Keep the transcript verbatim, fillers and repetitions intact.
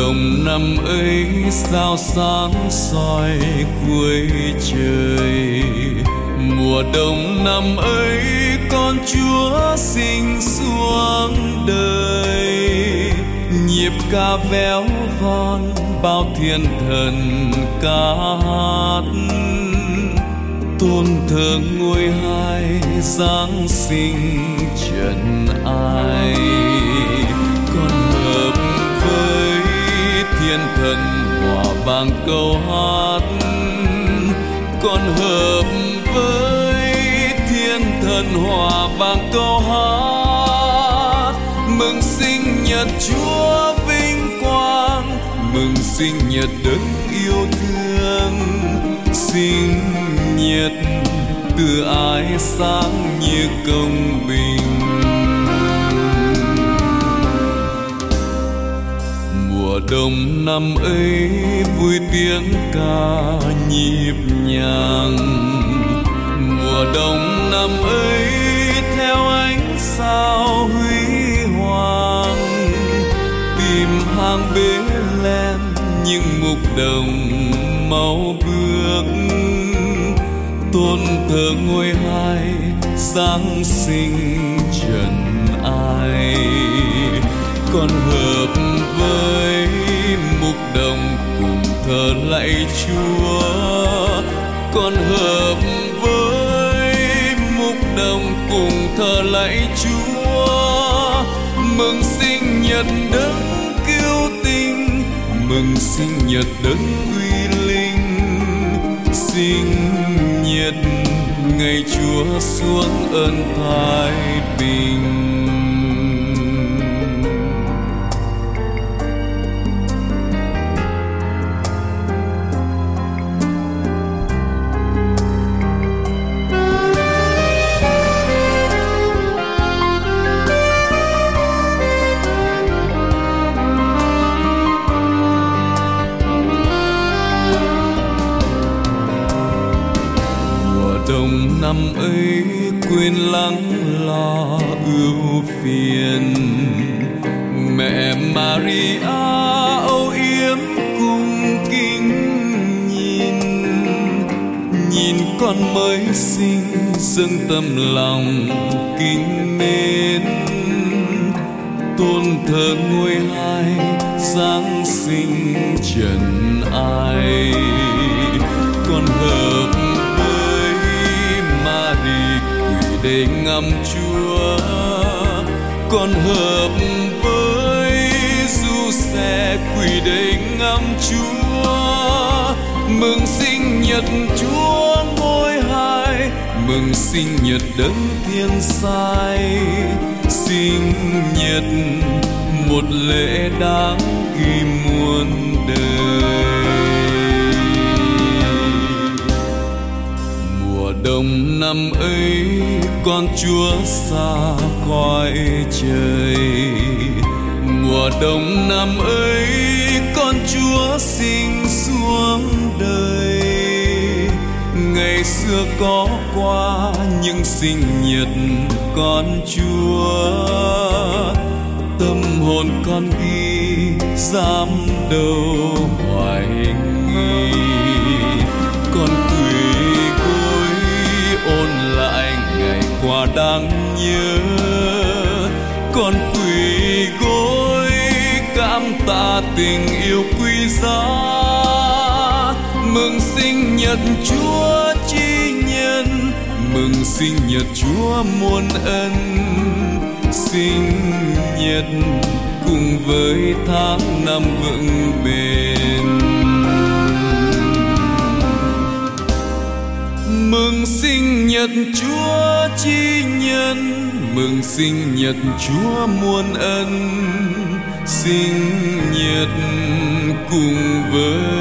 đồng năm ấy sao sáng soi cuối trời. Mùa đông năm ấy con Chúa sinh xuống đời. Nhịp ca véo von bao thiên thần ca hát, tôn thờ ngôi hai Giáng sinh trần ai. Con hợp với thiên thần hòa vang câu hát, con hợp với thiên thần hòa vang câu hát. Mừng sinh nhật Chúa vinh quang, mừng sinh nhật đấng yêu thương. Sinh nhật từ ái sáng như công bình. Mùa đông năm ấy vui tiếng ca nhịp nhàng. Mùa đông năm ấy theo ánh sao huy hoàng. Tìm hàng Bê-lem những mục đồng máu bước. Tôn thờ ngôi hai Giáng sinh trần ai. Con hợp với mục đồng cùng thờ lạy Chúa. Con hợp với mục đồng cùng thờ lạy Chúa. Mừng sinh nhật đấng cứu tinh, mừng sinh nhật đấng uy linh. Sinh nhật ngày Chúa xuống ơn thái bình. Đồng năm ấy quên lắng lo ưu phiền. Mẹ Maria âu yếm cung kính nhìn. Nhìn con mới sinh dâng tâm lòng kính mến. Tôn thờ ngôi hai Giáng sinh trần ai. Con hợp để ngắm Chúa. Con hợp với Du-xe quỳ để ngắm Chúa. Mừng sinh nhật Chúa ngôi hai, mừng sinh nhật đấng thiên sai. Sinh nhật một lễ đáng ghi muôn đời. Đông năm ấy con Chúa xa cõi trời. Mùa đông năm ấy con Chúa sinh xuống đời. Ngày xưa có qua những sinh nhật con Chúa. Tâm hồn con ghi dám đâu hoài nghi. Con ôn lại ngày qua đáng nhớ. Con quỳ gối cảm tạ tình yêu quý giá. Mừng sinh nhật Chúa chi nhân, mừng sinh nhật Chúa muôn ân. Sinh nhật cùng với tháng năm vững bền. Mừng sinh nhật Chúa chi nhân, mừng sinh nhật Chúa muôn ân. Sinh nhật cùng với